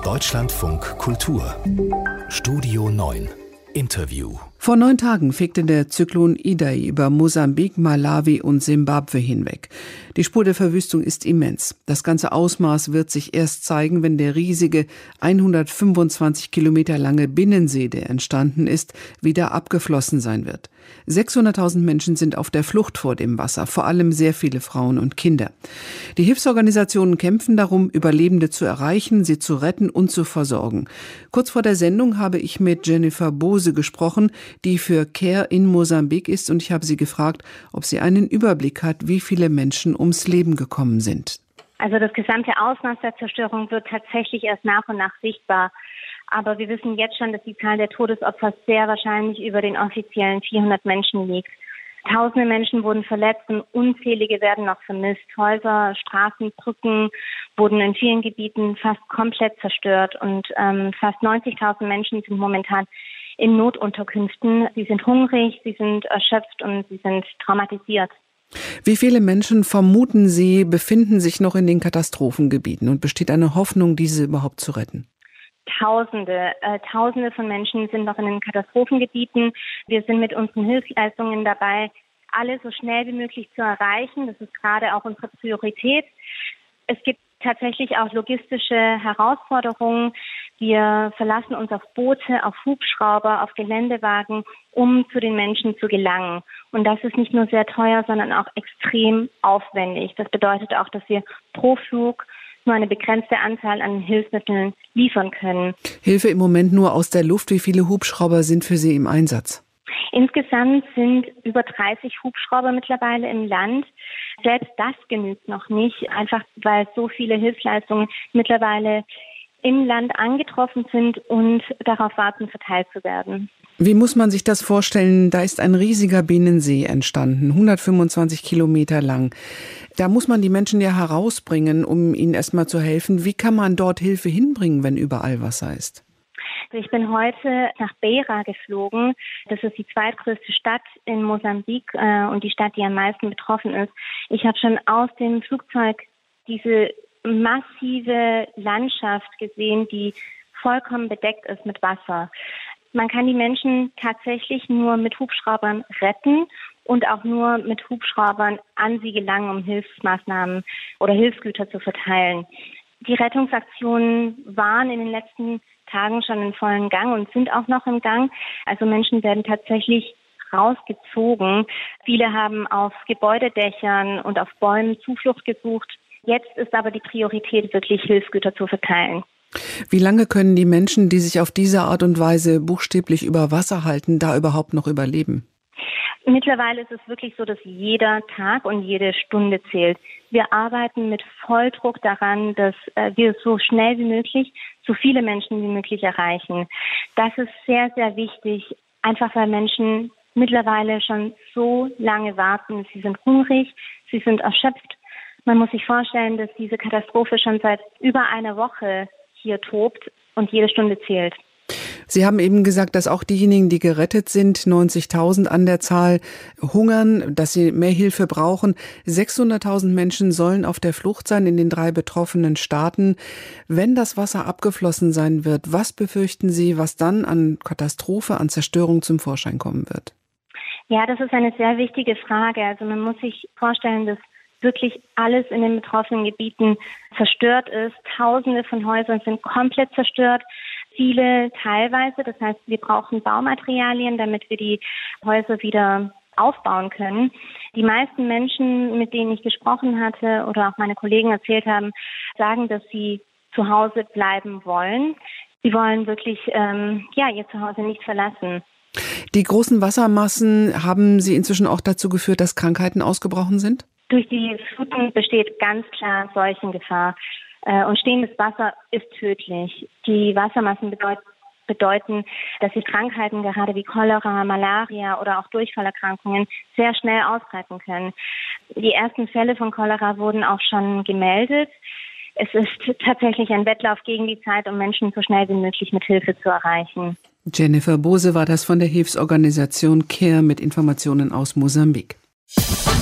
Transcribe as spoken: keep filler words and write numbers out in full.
Deutschlandfunk Kultur Studio neun Interview. Vor neun Tagen fegte der Zyklon Idai über Mosambik, Malawi und Simbabwe hinweg. Die Spur der Verwüstung ist immens. Das ganze Ausmaß wird sich erst zeigen, wenn der riesige hundertfünfundzwanzig Kilometer lange Binnensee, der entstanden ist, wieder abgeflossen sein wird. sechshunderttausend Menschen sind auf der Flucht vor dem Wasser, vor allem sehr viele Frauen und Kinder. Die Hilfsorganisationen kämpfen darum, Überlebende zu erreichen, sie zu retten und zu versorgen. Kurz vor der Sendung habe ich mit Jennifer Bose gesprochen, die für CARE in Mosambik ist, und ich habe sie gefragt, ob sie einen Überblick hat, wie viele Menschen ums Leben gekommen sind. Also das gesamte Ausmaß der Zerstörung wird tatsächlich erst nach und nach sichtbar. Aber wir wissen jetzt schon, dass die Zahl der Todesopfer sehr wahrscheinlich über den offiziellen vierhundert Menschen liegt. Tausende Menschen wurden verletzt und unzählige werden noch vermisst. Häuser, Straßen, Brücken wurden in vielen Gebieten fast komplett zerstört. Und ähm, fast neunzigtausend Menschen sind momentan in Notunterkünften. Sie sind hungrig, sie sind erschöpft und sie sind traumatisiert. Wie viele Menschen, vermuten Sie, befinden sich noch in den Katastrophengebieten und besteht eine Hoffnung, diese überhaupt zu retten? Tausende, äh, Tausende von Menschen sind noch in den Katastrophengebieten. Wir sind mit unseren Hilfsleistungen dabei, alle so schnell wie möglich zu erreichen. Das ist gerade auch unsere Priorität. Es gibt tatsächlich auch logistische Herausforderungen. Wir verlassen uns auf Boote, auf Hubschrauber, auf Geländewagen, um zu den Menschen zu gelangen. Und das ist nicht nur sehr teuer, sondern auch extrem aufwendig. Das bedeutet auch, dass wir pro Flug nur eine begrenzte Anzahl an Hilfsmitteln liefern können. Hilfe im Moment nur aus der Luft. Wie viele Hubschrauber sind für Sie im Einsatz? Insgesamt sind über dreißig Hubschrauber mittlerweile im Land. Selbst das genügt noch nicht, einfach weil so viele Hilfsleistungen mittlerweile im Land angetroffen sind und darauf warten, verteilt zu werden. Wie muss man sich das vorstellen? Da ist ein riesiger Binnensee entstanden, hundertfünfundzwanzig Kilometer lang. Da muss man die Menschen ja herausbringen, um ihnen erstmal zu helfen. Wie kann man dort Hilfe hinbringen, wenn überall Wasser ist? Ich bin heute nach Beira geflogen. Das ist die zweitgrößte Stadt in Mosambik äh, und die Stadt, die am meisten betroffen ist. Ich habe schon aus dem Flugzeug diese massive Landschaft gesehen, die vollkommen bedeckt ist mit Wasser. Man kann die Menschen tatsächlich nur mit Hubschraubern retten und auch nur mit Hubschraubern an sie gelangen, um Hilfsmaßnahmen oder Hilfsgüter zu verteilen. Die Rettungsaktionen waren in den letzten Tagen schon in vollen Gang und sind auch noch im Gang. Also Menschen werden tatsächlich rausgezogen. Viele haben auf Gebäudedächern und auf Bäumen Zuflucht gesucht. Jetzt ist aber die Priorität, wirklich Hilfsgüter zu verteilen. Wie lange können die Menschen, die sich auf diese Art und Weise buchstäblich über Wasser halten, da überhaupt noch überleben? Mittlerweile ist es wirklich so, dass jeder Tag und jede Stunde zählt. Wir arbeiten mit Volldruck daran, dass wir so schnell wie möglich so viele Menschen wie möglich erreichen. Das ist sehr, sehr wichtig, einfach weil Menschen mittlerweile schon so lange warten. Sie sind hungrig, sie sind erschöpft. Man muss sich vorstellen, dass diese Katastrophe schon seit über einer Woche hier tobt und jede Stunde zählt. Sie haben eben gesagt, dass auch diejenigen, die gerettet sind, neunzigtausend an der Zahl, hungern, dass sie mehr Hilfe brauchen. sechshunderttausend Menschen sollen auf der Flucht sein in den drei betroffenen Staaten. Wenn das Wasser abgeflossen sein wird, was befürchten Sie, was dann an Katastrophe, an Zerstörung zum Vorschein kommen wird? Ja, das ist eine sehr wichtige Frage. Also man muss sich vorstellen, dass wirklich alles in den betroffenen Gebieten zerstört ist. Tausende von Häusern sind komplett zerstört. Viele teilweise. Das heißt, wir brauchen Baumaterialien, damit wir die Häuser wieder aufbauen können. Die meisten Menschen, mit denen ich gesprochen hatte oder auch meine Kollegen erzählt haben, sagen, dass sie zu Hause bleiben wollen. Sie wollen wirklich ähm, ja, ihr Zuhause nicht verlassen. Die großen Wassermassen, haben sie inzwischen auch dazu geführt, dass Krankheiten ausgebrochen sind? Durch die Fluten besteht ganz klar Seuchengefahr. Und stehendes Wasser ist tödlich. Die Wassermassen bedeut- bedeuten, dass sich Krankheiten gerade wie Cholera, Malaria oder auch Durchfallerkrankungen sehr schnell ausbreiten können. Die ersten Fälle von Cholera wurden auch schon gemeldet. Es ist tatsächlich ein Wettlauf gegen die Zeit, um Menschen so schnell wie möglich mit Hilfe zu erreichen. Jennifer Bose war das von der Hilfsorganisation CARE mit Informationen aus Mosambik.